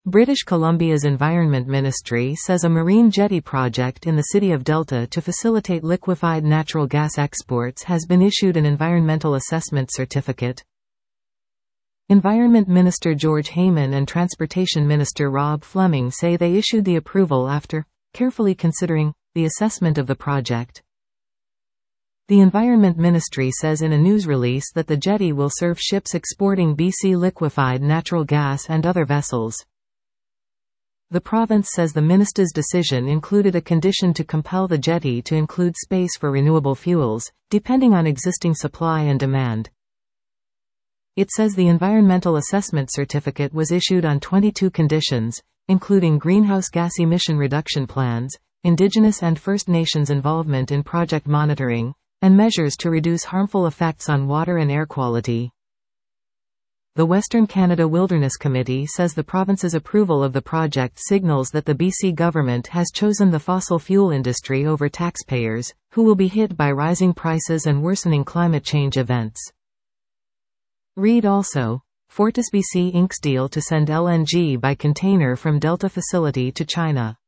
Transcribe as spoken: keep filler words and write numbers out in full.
British Columbia's Environment Ministry says a marine jetty project in the city of Delta to facilitate liquefied natural gas exports has been issued an environmental assessment certificate. Environment Minister George Heyman and Transportation Minister Rob Fleming say they issued the approval after carefully considering the assessment of the project. The Environment Ministry says in a news release that the jetty will serve ships exporting B C liquefied natural gas and other vessels. The province says the minister's decision included a condition to compel the jetty to include space for renewable fuels, depending on existing supply and demand. It says the environmental assessment certificate was issued on twenty-two conditions, including greenhouse gas emission reduction plans, Indigenous and First Nations involvement in project monitoring, and measures to reduce harmful effects on water and air quality. The Western Canada Wilderness Committee says the province's approval of the project signals that the B C government has chosen the fossil fuel industry over taxpayers, who will be hit by rising prices and worsening climate change events. Read also, FortisBC inks deal to send L N G by container from Delta facility to China.